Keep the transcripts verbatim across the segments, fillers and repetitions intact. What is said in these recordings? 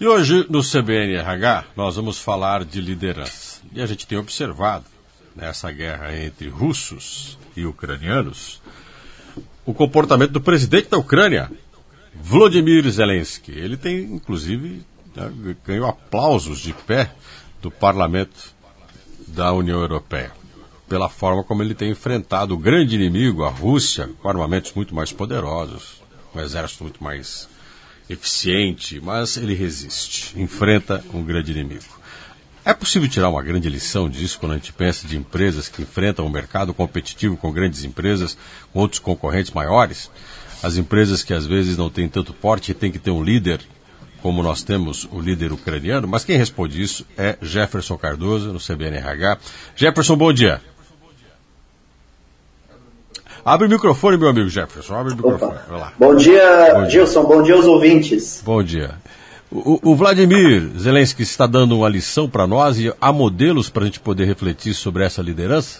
E hoje, no C B N R H, nós vamos falar de liderança. E a gente tem observado, nessa guerra entre russos e ucranianos, o comportamento do presidente da Ucrânia, Volodymyr Zelensky. Ele tem, inclusive, ganhou aplausos de pé do parlamento da União Europeia, pela forma como ele tem enfrentado o grande inimigo, a Rússia, com armamentos muito mais poderosos, um exército muito mais eficiente, mas ele resiste, enfrenta um grande inimigo. É possível tirar uma grande lição disso quando a gente pensa de empresas que enfrentam um mercado competitivo com grandes empresas, com outros concorrentes maiores? As empresas que às vezes não têm tanto porte e têm que ter um líder, como nós temos o líder ucraniano, mas quem responde isso é Jefferson Cardoso, no C B N R H. Jefferson, bom dia. Abre o microfone, meu amigo Jefferson, abre o microfone. Vai lá. Bom dia, bom Gilson, dia. Bom dia aos ouvintes. Bom dia. O, o Volodymyr Zelensky está dando uma lição para nós e há modelos para a gente poder refletir sobre essa liderança?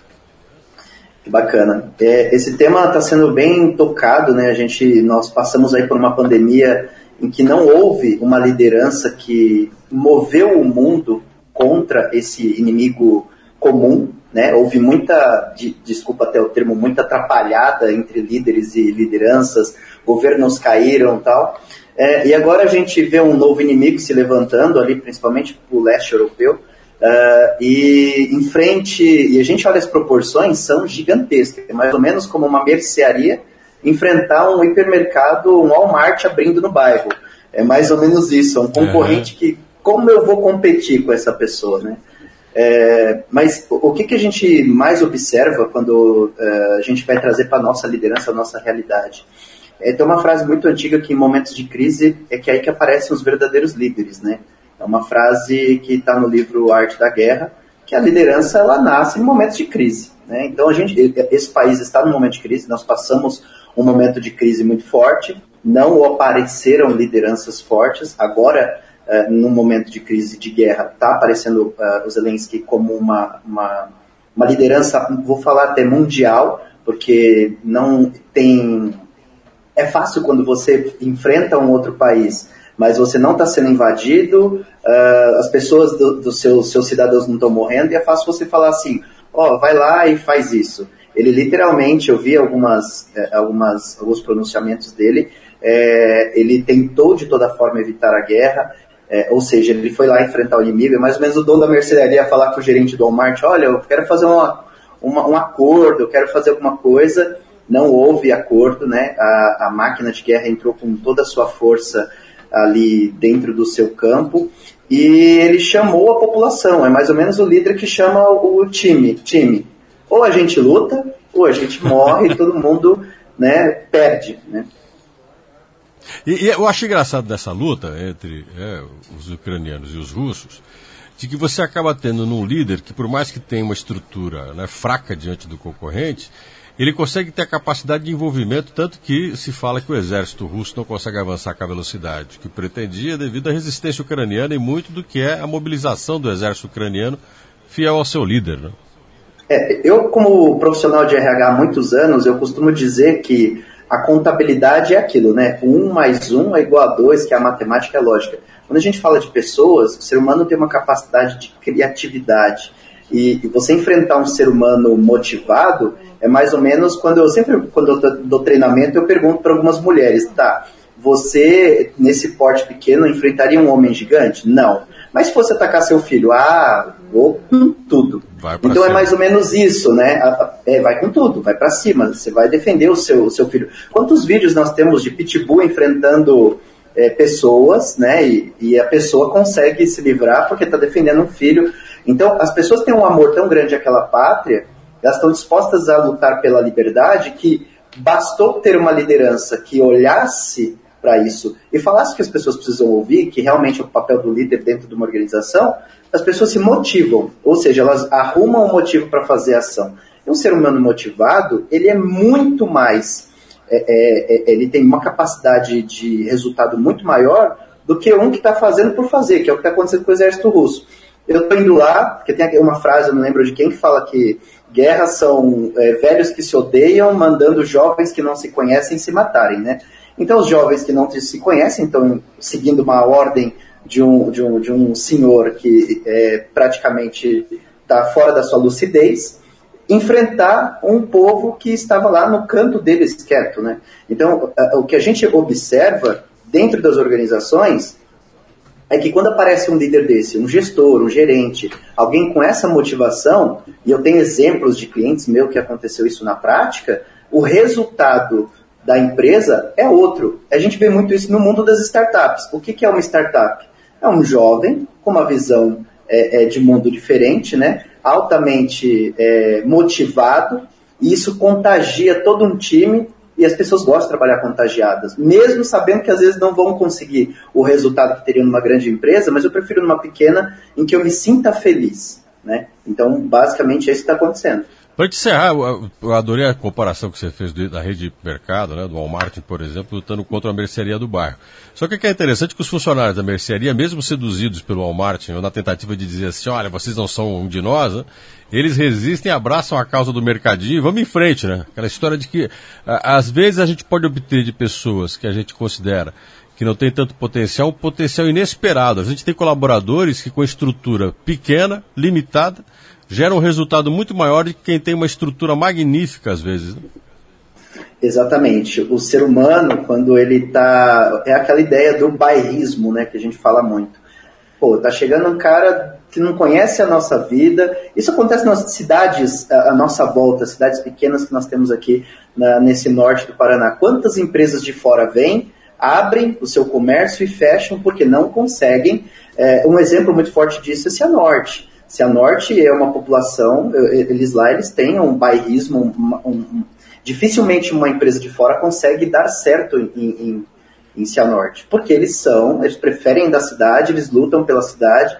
Que bacana. É, esse tema está sendo bem tocado, né? A gente, nós passamos aí por uma pandemia em que não houve uma liderança que moveu o mundo contra esse inimigo comum, né? Houve muita, de, desculpa até o termo, muita atrapalhada entre líderes e lideranças, governos caíram e tal. É, e agora a gente vê um novo inimigo se levantando ali, principalmente para o leste europeu, uh, e em frente, e a gente olha as proporções, são gigantescas, é mais ou menos como uma mercearia enfrentar um hipermercado, um Walmart abrindo no bairro. É mais ou menos isso, é um concorrente que, como eu vou competir com essa pessoa, né? É, mas o que, que a gente mais observa quando uh, a gente vai trazer para a nossa liderança, a nossa realidade? É, tem uma frase muito antiga que em momentos de crise é que é aí que aparecem os verdadeiros líderes, né? É uma frase que está no livro Arte da Guerra, que a liderança ela nasce em momentos de crise, né? Então a gente, esse país está num momento de crise, nós passamos um momento de crise muito forte, não apareceram lideranças fortes, agora uh, num momento de crise de guerra está aparecendo uh, o Zelensky como uma, uma, uma liderança, vou falar até mundial, porque não tem... É fácil quando você enfrenta um outro país, mas você não está sendo invadido, uh, as pessoas dos do seu, seus cidadãos não estão morrendo, e é fácil você falar assim, ó, oh, vai lá e faz isso. Ele literalmente, eu vi algumas, algumas, alguns pronunciamentos dele, é, ele tentou de toda forma evitar a guerra, é, ou seja, ele foi lá enfrentar o inimigo, é mais ou menos o dono da mercearia falar com o gerente do Walmart, olha, eu quero fazer uma, uma, um acordo, eu quero fazer alguma coisa. Não houve acordo, né? A, a máquina de guerra entrou com toda a sua força ali dentro do seu campo e ele chamou a população, é mais ou menos o líder que chama o time, time. Ou a gente luta, ou a gente morre e todo mundo, né, perde, né? E, e eu acho engraçado dessa luta entre é, os ucranianos e os russos, de que você acaba tendo num líder que, por mais que tenha uma estrutura, né, fraca diante do concorrente, ele consegue ter a capacidade de envolvimento, tanto que se fala que o exército russo não consegue avançar com a velocidade que pretendia devido à resistência ucraniana e muito do que é a mobilização do exército ucraniano fiel ao seu líder, né? É, eu, como profissional de R H há muitos anos, eu costumo dizer que a contabilidade é aquilo, né? Um mais um é igual a dois, que é a matemática e a lógica. Quando a gente fala de pessoas, o ser humano tem uma capacidade de criatividade. E, e você enfrentar um ser humano motivado é mais ou menos quando eu sempre, quando eu dou treinamento, eu pergunto para algumas mulheres, tá, você nesse porte pequeno enfrentaria um homem gigante? Não. Mas se fosse atacar seu filho, ah, vou com tudo. Então cima. É mais ou menos isso, né? É, vai com tudo, vai para cima, você vai defender o seu, o seu filho. Quantos vídeos nós temos de pitbull enfrentando é, pessoas, né? E, e a pessoa consegue se livrar porque está defendendo um filho. Então, as pessoas têm um amor tão grande àquela pátria, elas estão dispostas a lutar pela liberdade, que bastou ter uma liderança que olhasse para isso e falasse que as pessoas precisam ouvir, que realmente é o papel do líder dentro de uma organização, as pessoas se motivam, ou seja, elas arrumam um motivo para fazer a ação. E um ser humano motivado, ele é muito mais, é, é, ele tem uma capacidade de resultado muito maior do que um que está fazendo por fazer, que é o que está acontecendo com o exército russo. Eu estou indo lá, porque tem uma frase, eu não lembro de quem, que fala que guerras são é, velhos que se odeiam, mandando jovens que não se conhecem se matarem, né? Então os jovens que não se conhecem estão seguindo uma ordem de um, de um, de um senhor que é, praticamente está fora da sua lucidez, enfrentar um povo que estava lá no canto deles quieto, né? Então, o que a gente observa dentro das organizações é que quando aparece um líder desse, um gestor, um gerente, alguém com essa motivação, e eu tenho exemplos de clientes meus que aconteceu isso na prática, o resultado da empresa é outro. A gente vê muito isso no mundo das startups. O que, que é uma startup? É um jovem com uma visão é, é, de mundo diferente, né? Altamente é, motivado, e isso contagia todo um time, e as pessoas gostam de trabalhar contagiadas, mesmo sabendo que às vezes não vão conseguir o resultado que teriam numa grande empresa, mas eu prefiro numa pequena em que eu me sinta feliz, né? Então, basicamente, é isso que está acontecendo. Para te encerrar, eu adorei a comparação que você fez da rede de mercado, né, do Walmart, por exemplo, lutando contra a mercearia do bairro. Só que o que é interessante é que os funcionários da mercearia, mesmo seduzidos pelo Walmart, ou na tentativa de dizer assim, olha, vocês não são um de nós, né, eles resistem, abraçam a causa do mercadinho e vamos em frente, né? Aquela história de que, às vezes, a gente pode obter de pessoas que a gente considera que não tem tanto potencial, um potencial inesperado. A gente tem colaboradores que, com estrutura pequena, limitada, gera um resultado muito maior de quem tem uma estrutura magnífica, às vezes. Né? Exatamente. O ser humano, quando ele está... É aquela ideia do bairrismo, né, que a gente fala muito. Pô, tá chegando um cara que não conhece a nossa vida. Isso acontece nas cidades, à nossa volta, cidades pequenas que nós temos aqui na, nesse norte do Paraná. Quantas empresas de fora vêm, abrem o seu comércio e fecham porque não conseguem. É, um exemplo muito forte disso é Cianorte. Cianorte é uma população, eles lá eles têm um bairrismo, um, um, um, dificilmente uma empresa de fora consegue dar certo em, em, em Cianorte, porque eles são, eles preferem da cidade, eles lutam pela cidade,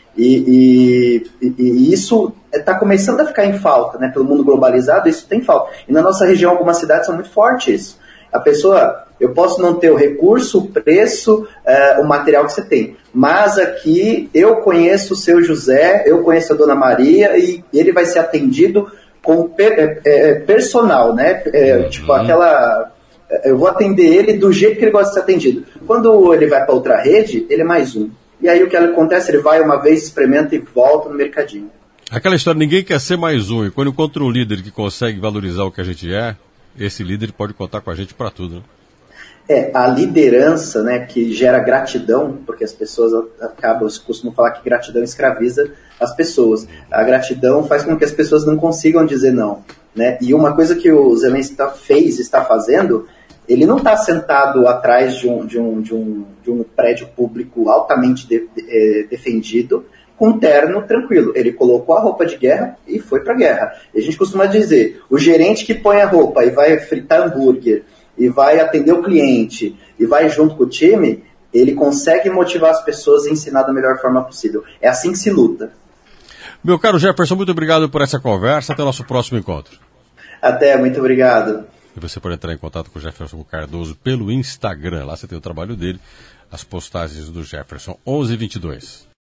e, e, e isso está começando a ficar em falta, né? Pelo mundo globalizado, isso tem falta. E na nossa região, algumas cidades são muito fortes isso. A pessoa, eu posso não ter o recurso, o preço, uh, o material que você tem, mas aqui eu conheço o seu José, eu conheço a Dona Maria e ele vai ser atendido com per, é, personal, né? É, uhum. Tipo aquela... Eu vou atender ele do jeito que ele gosta de ser atendido. Quando ele vai para outra rede, ele é mais um. E aí o que acontece? Ele vai uma vez, experimenta e volta no mercadinho. Aquela história, ninguém quer ser mais um. E quando encontra um líder que consegue valorizar o que a gente é, esse líder pode contar com a gente para tudo, né? É, a liderança, né, que gera gratidão, porque as pessoas acabam, costumam falar que gratidão escraviza as pessoas. A gratidão faz com que as pessoas não consigam dizer não, né? E uma coisa que o Zelensky fez, está fazendo, ele não está sentado atrás de um, de, um, de, um, de um prédio público altamente de, de, defendido, com um terno tranquilo. Ele colocou a roupa de guerra e foi para a guerra. E a gente costuma dizer, o gerente que põe a roupa e vai fritar hambúrguer, e vai atender o cliente, e vai junto com o time, ele consegue motivar as pessoas e ensinar da melhor forma possível. É assim que se luta. Meu caro Jefferson, muito obrigado por essa conversa. Até o nosso próximo encontro. Até, muito obrigado. E você pode entrar em contato com o Jefferson Cardoso pelo Instagram. Lá você tem o trabalho dele, as postagens do Jefferson. onze e vinte e dois.